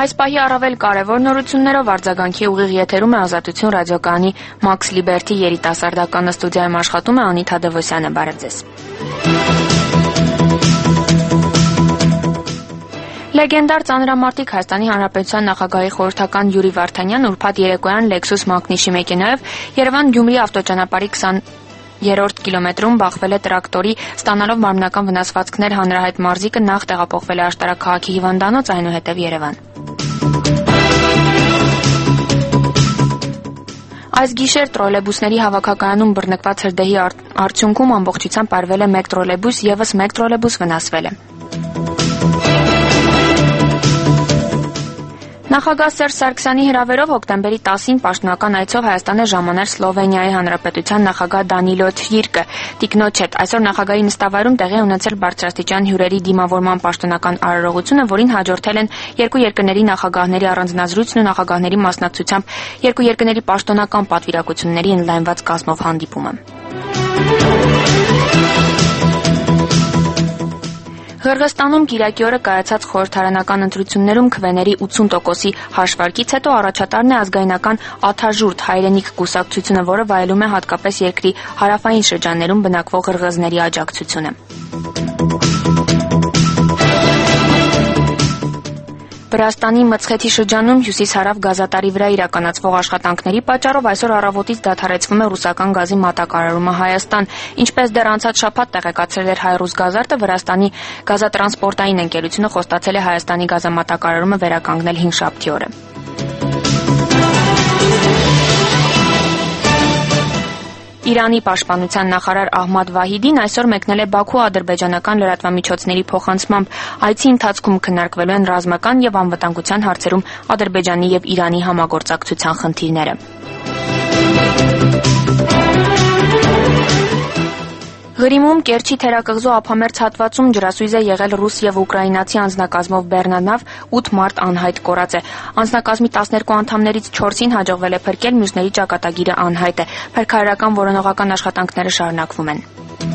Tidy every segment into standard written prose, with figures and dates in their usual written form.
Այս պահի առավել կարևոր նորություններով արձագանքի ուղիղ եթերում է Ազատություն ռադիոկայանի Max Liberty երիտասարդական ստուդիայում աշխատում է Անիթա Դևոսյանը, բարև ձեզ։ Լեգենդար ծանրամարտիկ Հայաստանի Հանրապետության նախագահի խորհրդական Յուրի Վարդանյանն ուրբաթ երեկոյան Lexus մակնիշի մեքենայով Երևան-Գյումրի ավտոճանապարհի 20-րդ կիլոմետրում բախվել է տրակտորի, ստանալով մարմնական վնասվածքներ հանրահայտ մարզիկը նախ տեղափոխվել է Աշտարակ քաղաքի հիվանդանոց, այնուհետև Երևան։ Այս գիշեր տրոլեյբուսների հավաքակայանում բռնկված հրդեհի արդյունքում ամբողջությամբ արվել է 1 տրոլեյբուս, եւս 1 տրոլեյբուս վնասվել է։ Նախագահ Սերժ Սարգսյանի հրավերով հոկտեմբերի 10-ին պաշտոնական այցով Հայաստան է ժամանել Սլովենիայի Հանրապետության նախագահ Դանիլո Թիրկը։ Տիկնոջ հետ այսօր նախագահի նստավայրում տեղի է ունեցել բարձրաստիճան հյուրերի դիմավորման պաշտոնական արարողությունը, որին հաջորդել են երկու երկրների նախագահների առանձնազրույցն ու նախագահների մասնակցությամբ երկու երկրների պաշտոնական պատվիրակությունների ընդլայնված կազմով հանդիպումը։ Ղրղստանում Կիրակի օրը կայացած խորհրդարանական ընտրություններում քվեների 80%-ի հաշվարկից հետո առաջատարն է ազգայնական «Աթաժուրդ» հայրենիք կուսակցությունը, որը վայելում է հատկապես երկրի հարավային շրջաններում բնակվող ղրղզների աջակցությունը։ Վրաստանի Մցխեթի շրջանում հյուսիս-հարավ գազատարի վրա իրականացվող աշխատանքների պատճառով այսօր առավոտից դադարեցվում է ռուսական գազի մատակարարումը Հայաստան։ Ինչպես դեռ անցած շաբաթ տեղեկացրել էր «Հայ-Ռուսգազարտը», Վրաստանի գազատրանսպորտային ընկերությունը խոստացել է Հայաստանի գազամատակարարումը վերականգնել հինգշաբթի օրը։ Իրանի պաշտպանության նախարար Ահմադ Վահիդին այսօր մեկնել է Բաքու ադրբեջանական լրատվամիջոցների փոխանցմամբ։ Այցի ընթացքում քննարկվելու են ռազմական եւ անվտանգության հարցերում Ադրբեջանի եւ Իրանի համագործակցության խնդիրները։ Ղրիմում Կերչի թերակղզու ափամերձ հատվածում ջրասույզ է եղել ռուս եւ ուկրաինացի անձնակազմով բեռնանավ, 8 մարդ անհայտ կորած է։ Անձնակազմի 12 անդամներից 4-ին հաջողվել է փրկել, մյուսների ճակատագիրը անհայտ է։ Փրկարարական որոնողական աշխատանքները շարունակվում են։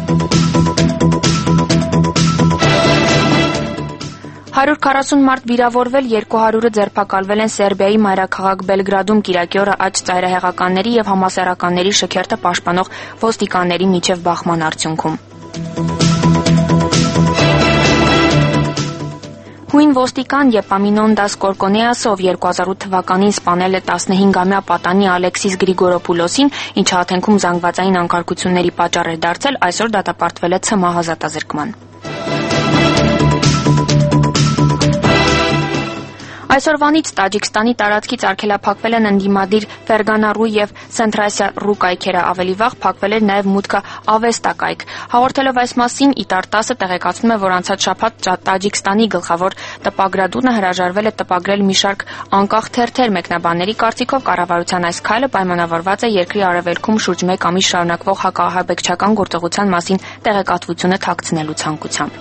140 մարդ վիրավորվել, 200-ը ձերբակալվել են Սերբիայի մայրաքաղաք Բելգրադում Կիրակի օրը աջ ծայրահեղականների եւ համասեռականների շքերթը պաշտպանող ոստիկանների միջև բախման արդյունքում։ Հույն ոստիկան Եպամինոնդաս Կորկոնեասը, ով 2008 թվականին սպանել է 15-ամյա պատանի Ալեքսիս Գրիգորոպուլոսին, ինչը Աթենքում զանգվածային անկարգությունների պատճառ էր դարձել, այսօր դատապարտվել է ՑՄ ազատազրկման։ Այսօրվանից Տաջիկստանի տարածքից արգելափակվել են ընդդիմադիր Ֆերգանա-Ռու եւ Սենտրասիա Ռու կայքերը, ավելի վաղ փակվել էր նաեւ մուտքը Ավեստա կայք։ Հաղորդելով այս մասին Իտար 10-ը տեղեկացնում է, որ անցած շաբաթ Տաջիկստանի գլխավոր տպագրատունը հրաժարվել է տպագրել մի շարք անկախ թերթեր։ Մեկնաբանների կարծիքով կառավարության այս քայլը պայմանավորված է երկրի արևելքում շուրջ 1 ամիս շարունակվող հակահաբեկչական գործողության մասին տեղեկատվությունը թաքցնելու ցանկությամբ։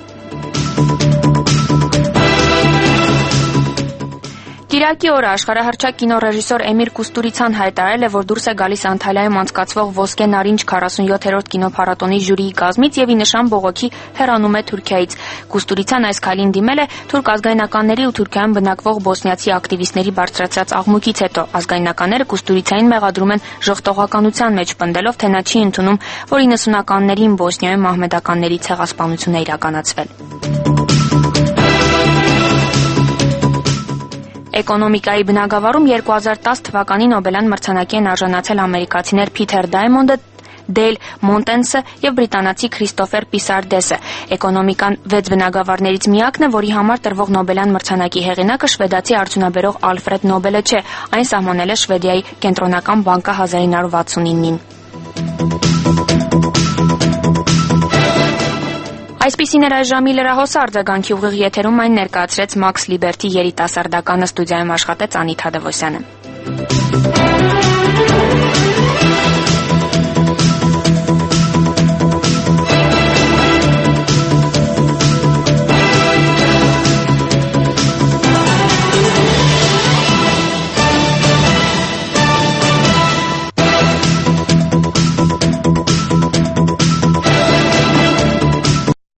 Կիրակի օրը աշխարհահռչակ կինոռեժիսոր Էմիր Կուստուրիցան հայտարարել է, որ դուրս է գալիս Անտալիայում անցկացվող Ոսկե նարինջ 47-րդ կինոփառատոնի ժյուրիի կազմից եւ ի նշան բողոքի հեռանում է Թուրքիայից։ Կուստուրիցան այս քայլին դիմել է թուրք ազգայնականների ու Թուրքիայում բնակվող բոսնիացի ակտիվիստների բարձրացրած աղմուկից հետո։ Ազգայնականները Կուստուրիցային մեղադրում են ժխտողականության մեջ, պնդելով, թե նա չի ընդունում, որ 90-ականներին Բոսնիայում ահմեդականների ցեղասպանություն է իրականացվել։ Էկոնոմիկայի բնագավառում 2010 թվականի Նոբելյան մրցանակի են արժանացել ամերիկացիներ Փիթեր Դայմոնդը, Դեյլ Մոնտենսը եւ բրիտանացի Քրիստոֆեր Պիսարդեսը։ Էկոնոմիկան 6 բնագավառներից միակն է, որի համար տրվող Նոբելյան մրցանակի հեղինակը շվեդացի արդյունաբերող Ալֆրեդ Նոբելը չէ, այն սահմանել է Շվեդիայի կենտրոնական բանկը 1969-ին։ Այսպիսին էր այս ժամի լրահոսը, արձագանքի ուղիղ եթերում այն ներկայացրեց Max Liberty երիտասարդական ստուդիայում աշխատեց Անիթա Դևոսյանը։